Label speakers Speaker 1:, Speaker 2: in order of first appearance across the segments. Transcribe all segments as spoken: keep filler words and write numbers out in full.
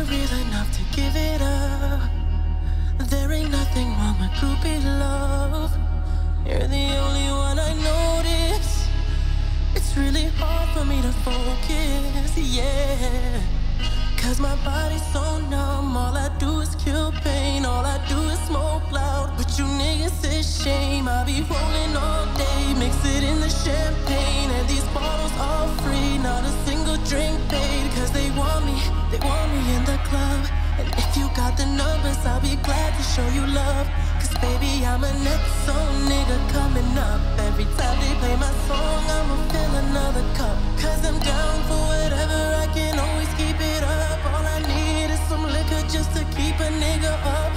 Speaker 1: real enough to give it up. There ain't nothing wrong with groupie love. You're the only one I notice. It's really hard for me to focus, yeah. Cause my body's so numb. All I do is kill pain. All I do is smoke loud. But you niggas is shame. I be rolling all day, mix it in the champagne. And these bottles all free, not a single drink paid. Cause they want me, they want me in the club. And if you got the numbers, I'll be glad to show you love. Cause baby, I'm a next song nigga coming up. Every time they play my song, I'ma fill another cup. Cause I'm down for whatever, I can always keep it up. All I need is some liquor just to keep a nigga up.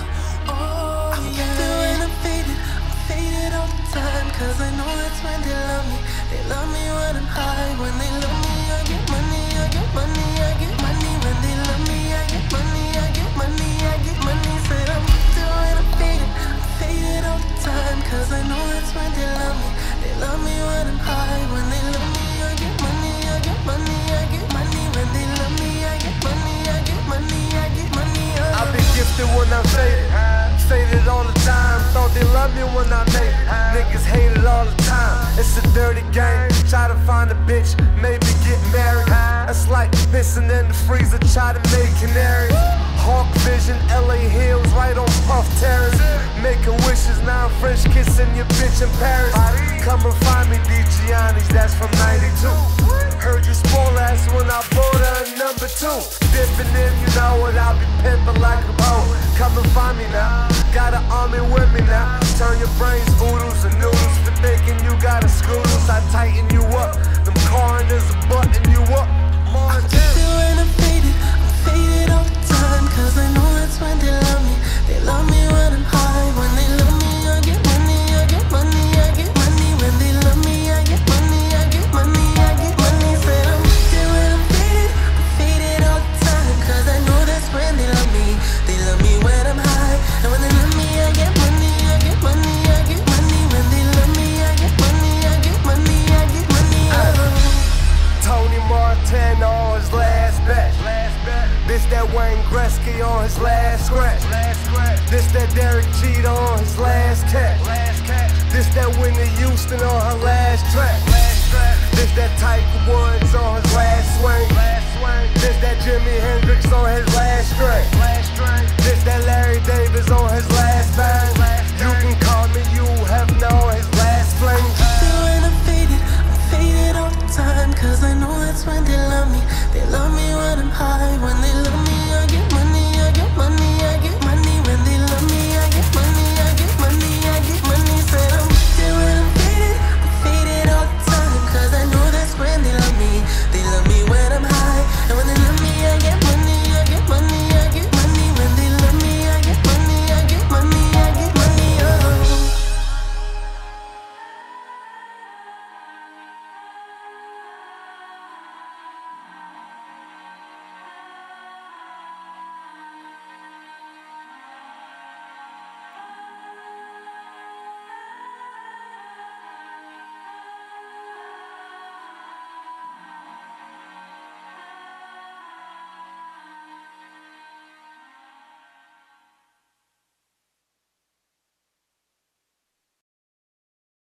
Speaker 1: Oh I'm yeah. When I'm faded, I'm faded all the time. Cause I know that's when they love me. They love me when I'm high. When they love me, I get money, I get money, I get money. When they love me, I get money, I get money, I get money. Said I'm when I'm faded, I'm faded all the time. Cause I know that's when they love me. They love me when I'm high. When they love me, I get money, I get money, I get money. When they love me, I get money, I get money, I get money. Oh.
Speaker 2: I've been gifted when I'm faded, faded all the time. Thought they loved me when I made it. Niggas hate it all the time. It's a dirty game. Try to find a bitch, maybe get married. That's like pissing in the freezer, try to make canaries. Hawk vision, L A Hills, right on Puff Terrace. Making wishes, now I'm French kissing your bitch in Paris. Come and find me, D Gianni's, that's from ninety-two. Heard you spoil ass when I bought her a number two. Dipping in, you know what, I'll be pimping like a boat. Come and find me now, got an army with me now. Turn your brains oodles and noodles for thinking you got a scoodles. I tighten you up, them coroners are button you up.
Speaker 1: I'm when I'm faded, I'm faded all the time. Cause I know that's when they love me. They love me when I'm high. When they love me, I get money, I get money, I get money. When they love me, I get money, I get money, I get money. Said I'm when I'm faded, I'm faded all the time. Cause I know that's when they love me. They love me when I'm high. And when they love me, I get money, I get money, I get money. When they love me, I get money, I get money, I get money. Oh.
Speaker 2: Tony Montana on his last bet. This that Wayne Gretzky on his last scratch. This that Derek Jeter on his last catch. This that Whitney Houston on her last track. This that Tiger Woods